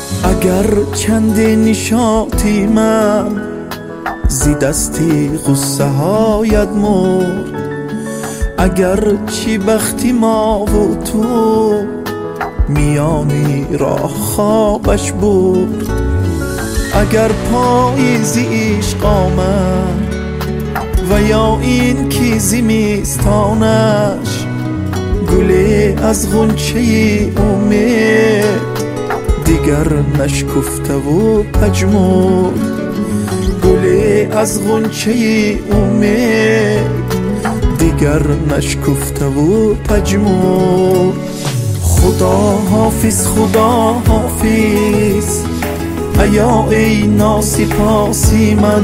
اگر چندی نشاطی من زی دستی غصه هایت مرد، اگر چی بختی ما و تو میانی راه خوابش بود، اگر پاییزی عشق آمد و یا این کی زمستانش گلی از غنچه امید دیگر نشکفته و پژمرد، گلی از غنچه امید دیگر نشکفته و پژمرد. خدا حافظ خدا حافظ ایا ای ناسپاسی من،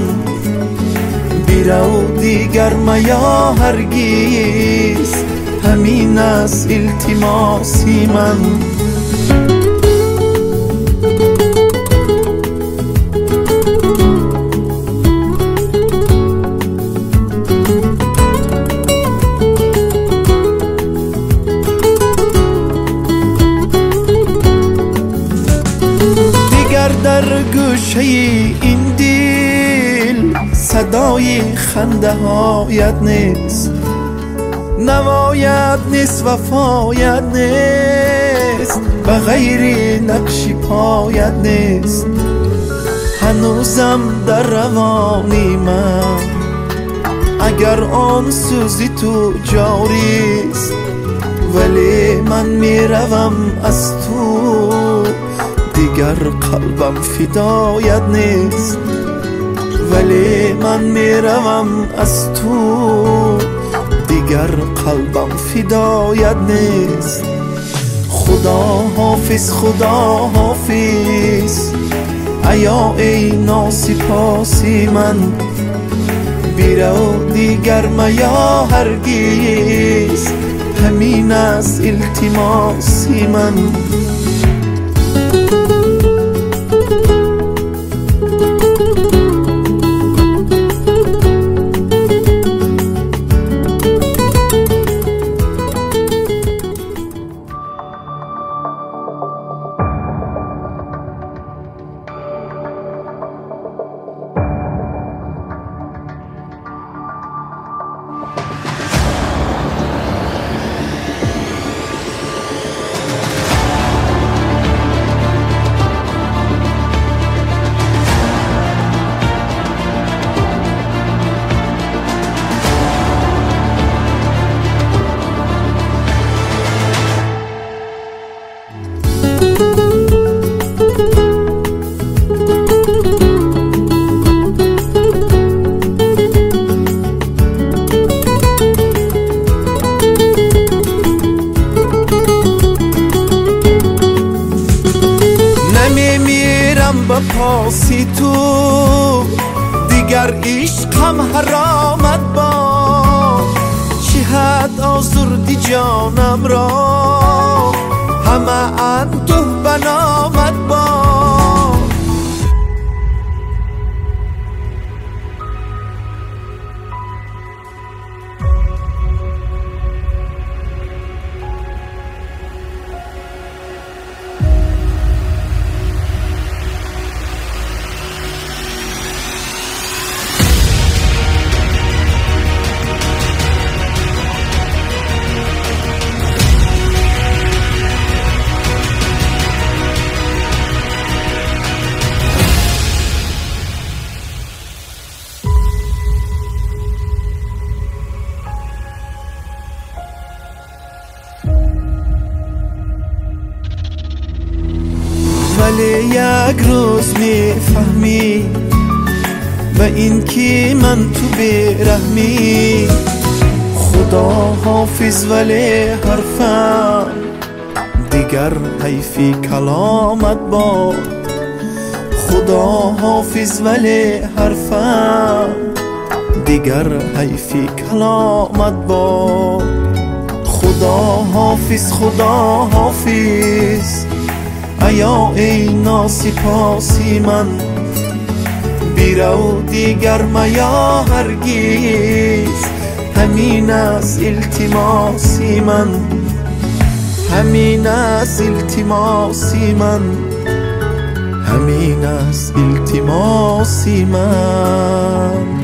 بیرو دیگر میا هرگیز همین از التماسی من. در گوشه این دل صدای خنده هایت نیست، نوایت نیست وفایت نیست، و غیر نقش پایت نیست. هنوزم در روانی من اگر آن سوزی تو جاریست، ولی من میروم از تو دیگر قلبم فدایت نیست، ولی من میروم از تو دیگر قلبم فدایت نیست. خدا حافظ خدا حافظ ایا ای ناسپاسی من، بیرو دیگر میا هرگیز همین از التماسی من. با پاسی تو دیگر عشقم حرامت با، چی حد آزردی جانم را همه انده بنامت با. ولی یک روز میفهمی و این که من تو بیرحمی. خدا حافظ ولی حرفم دیگر حیفی کلامت با، خدا حافظ ولی حرفم دیگر حیفی کلامت با. خدا حافظ ایا ای ناسپاسی من، بیرو دیگر میا هرگیز همین از التماسی من، همین از التماسی من. همین است التماسی من.